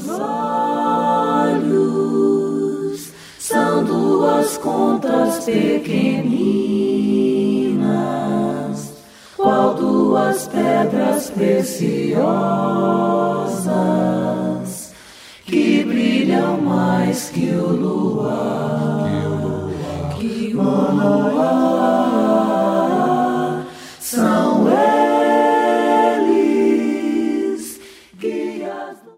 olhos são duas contas pequeninas, qual duas pedras preciosas que brilham mais que o luar.